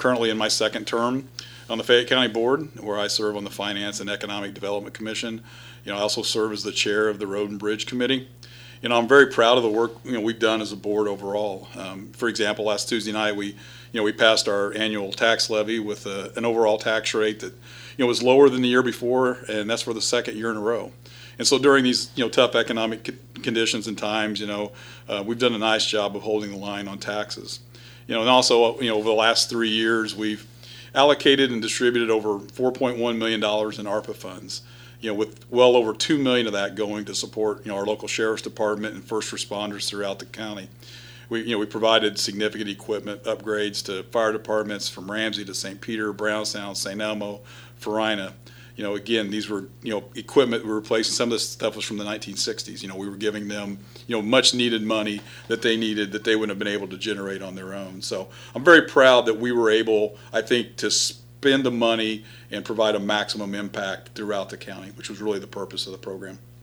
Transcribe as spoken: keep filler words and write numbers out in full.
currently in my second term on the Fayette County Board, where I serve on the Finance and Economic Development Commission. You know, I also serve as the chair of the Road and Bridge Committee. You know, I'm very proud of the work, you know, we've done as a board overall. Um, for example, last Tuesday night, we, you know, we passed our annual tax levy with a, an overall tax rate that, you know, was lower than the year before, and that's for the second year in a row. And so during these, you know, tough economic conditions and times, you know, uh, we've done a nice job of holding the line on taxes. You know, and also, you know, over the last three years, we've allocated and distributed over four point one million dollars in ARPA funds, you know, with well over two million dollars of that going to support, you know, our local sheriff's department and first responders throughout the county. We, you know, we provided significant equipment upgrades to fire departments from Ramsey to Saint Peter, Brownstown, Saint Elmo, Farina. You know, again, these were, you know, equipment we were replacing. Some of this stuff was from the nineteen sixties. You know, we were giving them, you know, much needed money that they needed that they wouldn't have been able to generate on their own. So I'm very proud that we were able, I think, to spend the money and provide a maximum impact throughout the county, which was really the purpose of the program.